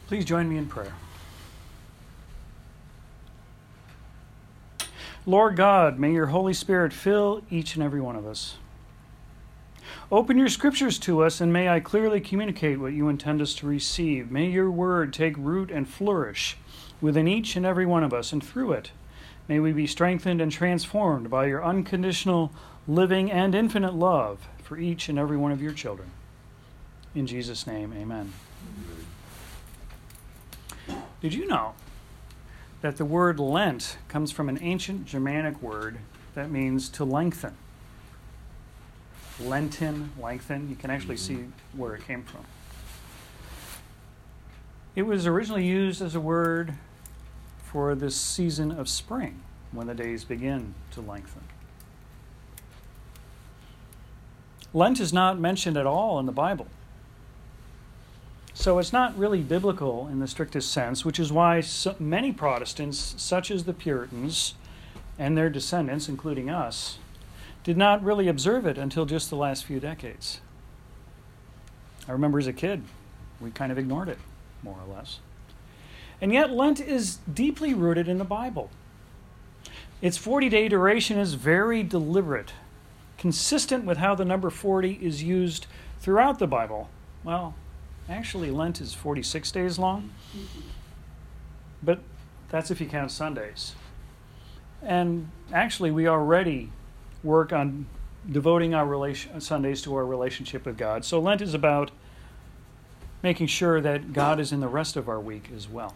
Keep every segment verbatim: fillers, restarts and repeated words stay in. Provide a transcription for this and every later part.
Please join me in prayer. Lord God, may your Holy Spirit fill each and every one of us. Open your scriptures to us, and may I clearly communicate what you intend us to receive. May your word take root and flourish within each and every one of us, and through it, may we be strengthened and transformed by your unconditional, living, and infinite love for each and every one of your children. In Jesus' name, amen. Did you know that the word Lent comes from an ancient Germanic word that means to lengthen? Lenten, lengthen. You can actually see where it came from. It was originally used as a word for this season of spring, when the days begin to lengthen. Lent is not mentioned at all in the Bible. So it's not really biblical in the strictest sense, which is why so many Protestants, such as the Puritans and their descendants, including us, did not really observe it until just the last few decades. I remember as a kid, we kind of ignored it, more or less. And yet Lent is deeply rooted in the Bible. Its forty-day duration is very deliberate, consistent with how the number forty is used throughout the Bible. Well, actually, Lent is forty-six days long, but that's if you count Sundays. And actually, we already work on devoting our relation, Sundays to our relationship with God. So Lent is about making sure that God is in the rest of our week as well.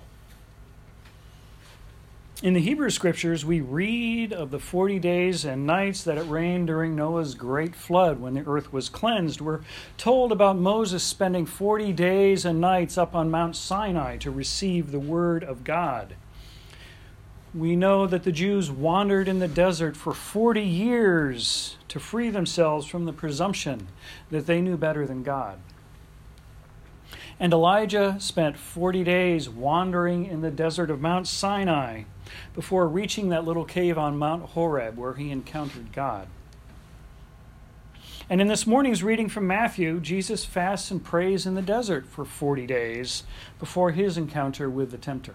In the Hebrew Scriptures, we read of the forty days and nights that it rained during Noah's great flood when the earth was cleansed. We're told about Moses spending forty days and nights up on Mount Sinai to receive the word of God. We know that the Jews wandered in the desert for forty years to free themselves from the presumption that they knew better than God. And Elijah spent forty days wandering in the desert of Mount Sinai before reaching that little cave on Mount Horeb where he encountered God. And in this morning's reading from Matthew, Jesus fasts and prays in the desert for forty days before his encounter with the tempter.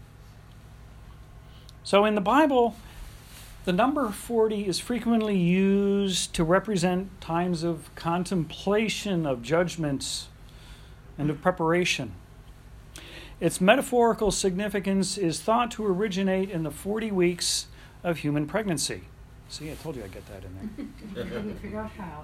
So in the Bible, the number forty is frequently used to represent times of contemplation, of judgment, and of preparation. Its metaphorical significance is thought to originate in the forty weeks of human pregnancy. See, I told you I'd get that in there. Couldn't figure out how.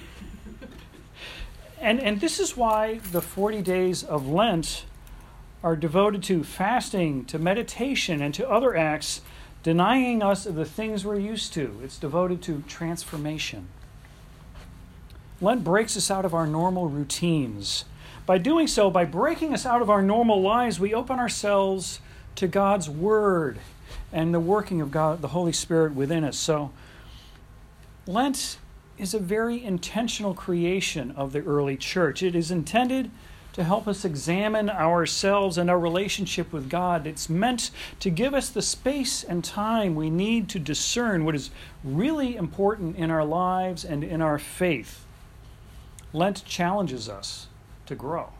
and, and this is why the forty days of Lent are devoted to fasting, to meditation, and to other acts denying us of the things we're used to. It's devoted to transformation. Lent breaks us out of our normal routines. By doing so, by breaking us out of our normal lives, we open ourselves to God's Word and the working of God, the Holy Spirit within us. So, Lent is a very intentional creation of the early church. It is intended to help us examine ourselves and our relationship with God. It's meant to give us the space and time we need to discern what is really important in our lives and in our faith. Lent challenges us to grow.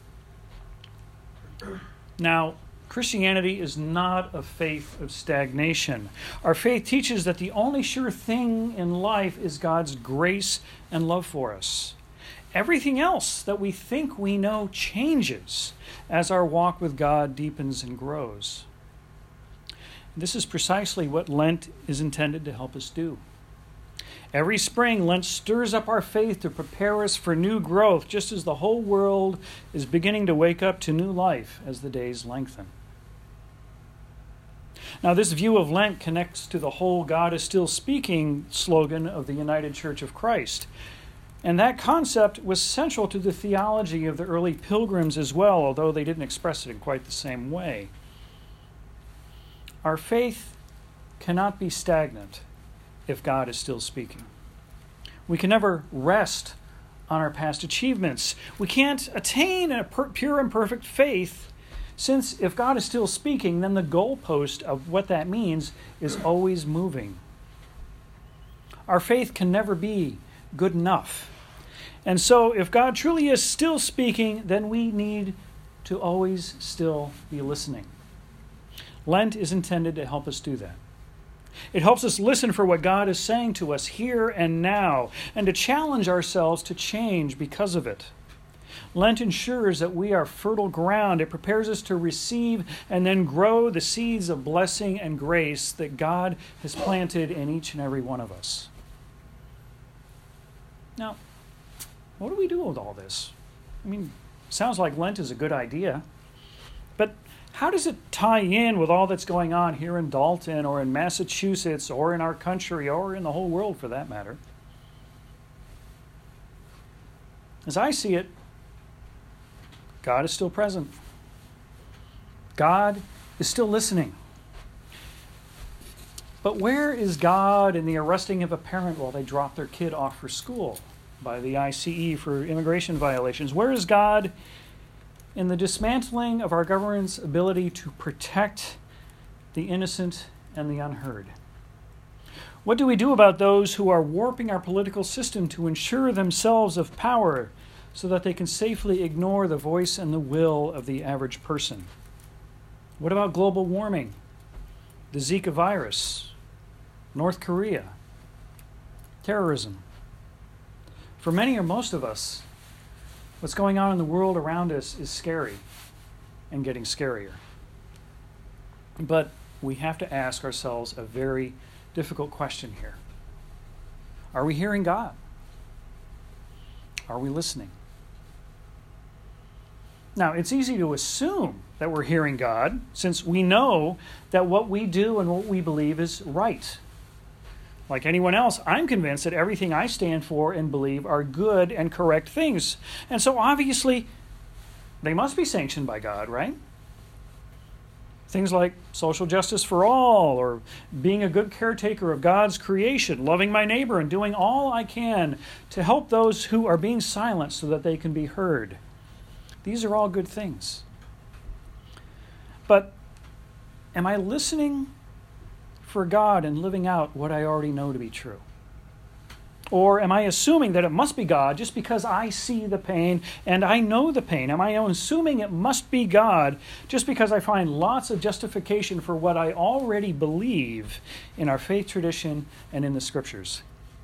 Now, Christianity is not a faith of stagnation. Our faith teaches that the only sure thing in life is God's grace and love for us. Everything else that we think we know changes as our walk with God deepens and grows. This is precisely what Lent is intended to help us do. Every spring, Lent stirs up our faith to prepare us for new growth, just as the whole world is beginning to wake up to new life as the days lengthen. Now, this view of Lent connects to the whole God is still speaking slogan of the United Church of Christ. And that concept was central to the theology of the early pilgrims as well, although they didn't express it in quite the same way. Our faith cannot be stagnant if God is still speaking. We can never rest on our past achievements. We can't attain a pure and perfect faith, since if God is still speaking, then the goalpost of what that means is always moving. Our faith can never be good enough. And so if God truly is still speaking, then we need to always still be listening. Lent is intended to help us do that. It helps us listen for what God is saying to us here and now, and to challenge ourselves to change because of it. Lent ensures that we are fertile ground. It prepares us to receive and then grow the seeds of blessing and grace that God has planted in each and every one of us. Now, what do we do with all this? I mean, sounds like Lent is a good idea, but how does it tie in with all that's going on here in Dalton or in Massachusetts or in our country or in the whole world for that matter? As I see it, God is still present. God is still listening. But where is God in the arresting of a parent while they drop their kid off for school by the I C E for immigration violations? Where is God in the dismantling of our government's ability to protect the innocent and the unheard? What do we do about those who are warping our political system to ensure themselves of power so that they can safely ignore the voice and the will of the average person? What about global warming, the Zika virus, North Korea, terrorism? For many or most of us, what's going on in the world around us is scary and getting scarier. But we have to ask ourselves a very difficult question here. Are we hearing God? Are we listening? Now, it's easy to assume that we're hearing God, since we know that what we do and what we believe is right. Like anyone else, I'm convinced that everything I stand for and believe are good and correct things. And so obviously, they must be sanctioned by God, right? Things like social justice for all, or being a good caretaker of God's creation, loving my neighbor, and doing all I can to help those who are being silenced so that they can be heard. These are all good things. But am I listening for God and living out what I already know to be true? Or am I assuming that it must be God just because I see the pain and I know the pain? Am I assuming it must be God just because I find lots of justification for what I already believe in our faith tradition and in the Scriptures?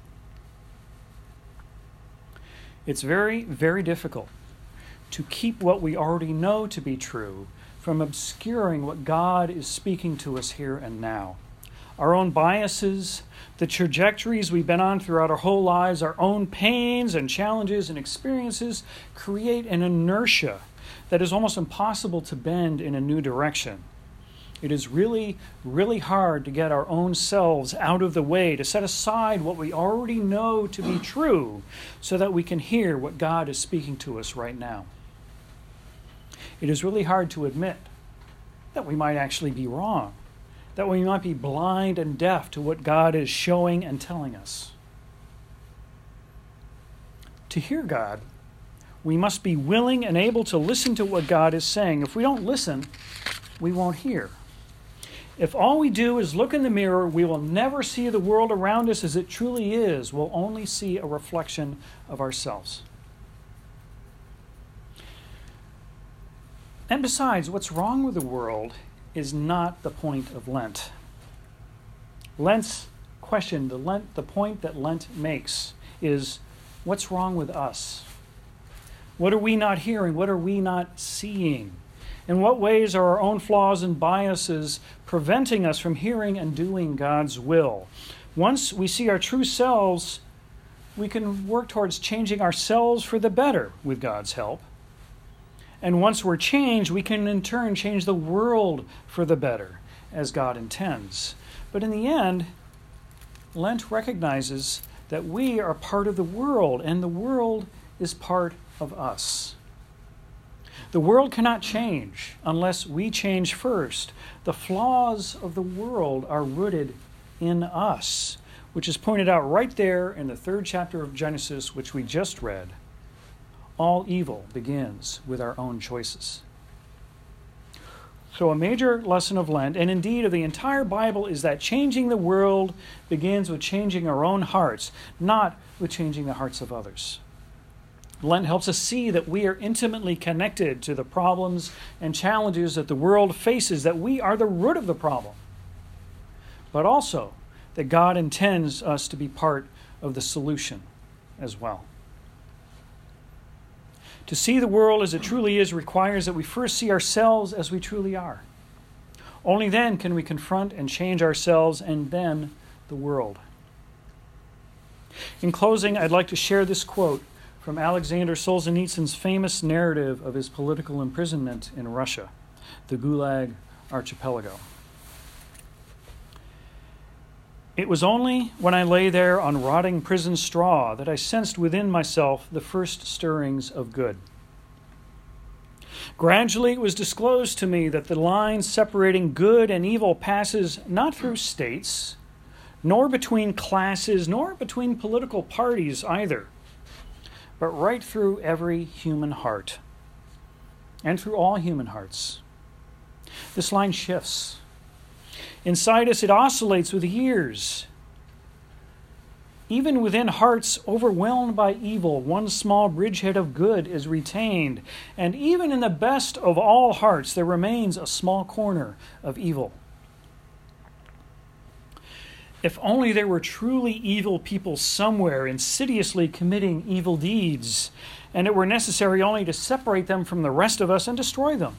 It's very, very difficult to keep what we already know to be true from obscuring what God is speaking to us here and now. Our own biases, the trajectories we've been on throughout our whole lives, our own pains and challenges and experiences create an inertia that is almost impossible to bend in a new direction. It is really, really hard to get our own selves out of the way, to set aside what we already know to be true so that we can hear what God is speaking to us right now. It is really hard to admit that we might actually be wrong, that we might be blind and deaf to what God is showing and telling us. To hear God, we must be willing and able to listen to what God is saying. If we don't listen, we won't hear. If all we do is look in the mirror, we will never see the world around us as it truly is. We'll only see a reflection of ourselves. And besides, what's wrong with the world is not the point of Lent. Lent's question, the, Lent, the point that Lent makes is, what's wrong with us? What are we not hearing? What are we not seeing? In what ways are our own flaws and biases preventing us from hearing and doing God's will? Once we see our true selves, we can work towards changing ourselves for the better with God's help. And once we're changed, we can in turn change the world for the better, as God intends. But in the end, Lent recognizes that we are part of the world, and the world is part of us. The world cannot change unless we change first. The flaws of the world are rooted in us, which is pointed out right there in the third chapter of Genesis, which we just read. All evil begins with our own choices. So a major lesson of Lent, and indeed of the entire Bible, is that changing the world begins with changing our own hearts, not with changing the hearts of others. Lent helps us see that we are intimately connected to the problems and challenges that the world faces, that we are the root of the problem, but also that God intends us to be part of the solution as well. To see the world as it truly is requires that we first see ourselves as we truly are. Only then can we confront and change ourselves and then the world. In closing, I'd like to share this quote from Alexander Solzhenitsyn's famous narrative of his political imprisonment in Russia, the Gulag Archipelago. It was only when I lay there on rotting prison straw that I sensed within myself the first stirrings of good. Gradually it was disclosed to me that the line separating good and evil passes not through states, nor between classes, nor between political parties either, but right through every human heart, and through all human hearts. This line shifts. Inside us, it oscillates with years. Even within hearts overwhelmed by evil, one small bridgehead of good is retained, and even in the best of all hearts, there remains a small corner of evil. If only there were truly evil people somewhere insidiously committing evil deeds, and it were necessary only to separate them from the rest of us and destroy them.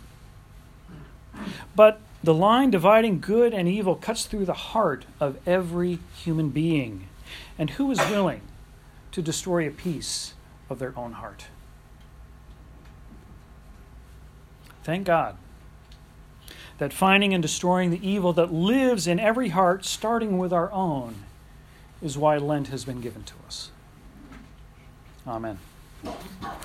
But the line dividing good and evil cuts through the heart of every human being. And who is willing to destroy a piece of their own heart? Thank God that finding and destroying the evil that lives in every heart, starting with our own, is why Lent has been given to us. Amen.